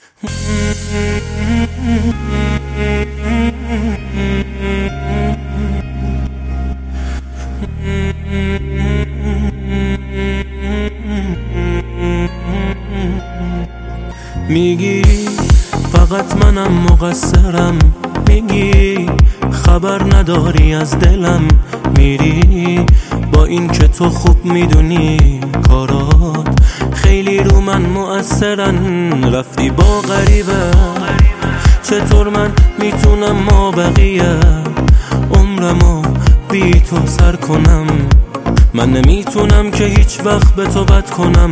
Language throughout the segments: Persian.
میگی فقط منم مقصرم، میگی خبر نداری از دلم، میری با این که تو خوب میدونی کارات خیلی رو من مؤثرن. رفتی با غریبه، چطور من میتونم ما بقیه عمرمو بی تو سر کنم؟ من نمیتونم که هیچ وقت به تو بد کنم.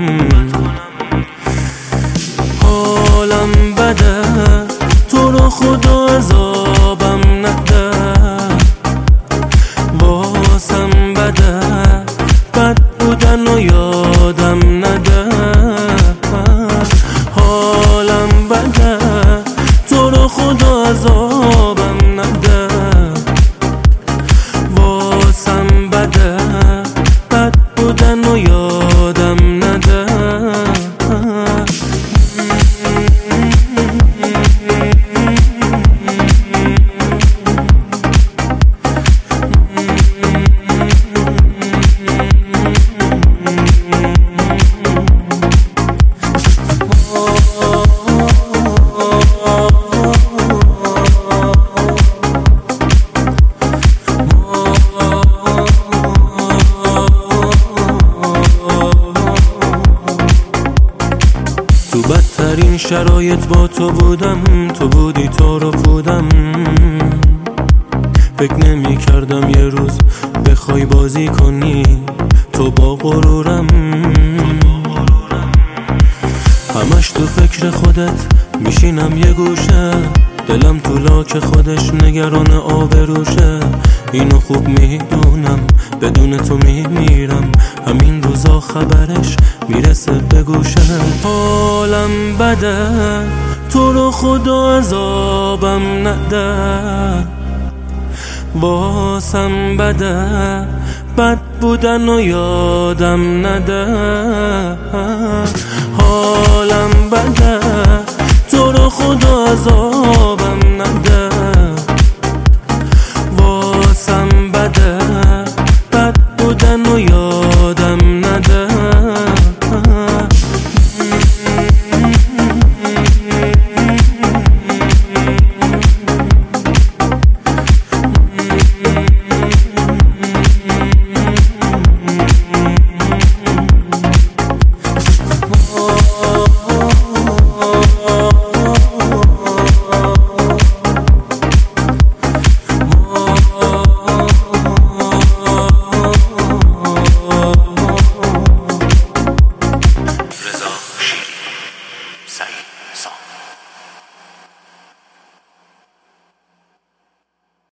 حالم بده، تو رو خدا عذابم نده، واسم بده بد بودن و یادم نده. حالم بده، تو رو خدا عذابم نده، واسم بده بد بودن و یادم نده. تو بدترین شرایط با تو بودم، تو بودی تو رو بودم. فکر نمی کردم یه روز بخوای بازی کنی تو با غرورم. همش تو فکر خودت میشینم یه گوشه، دلم تو لاک خودش نگران آبروشه. اینو خوب میدونم بدون تو میمیرم، همین روزا خبرش میرسه به گوشه. حالم بده، تو رو خدا عذابم نده، واسم بده بد بودن و یادم نده. حالم بده، تو رو خدا عذابم نده، واسم بده بد بودن و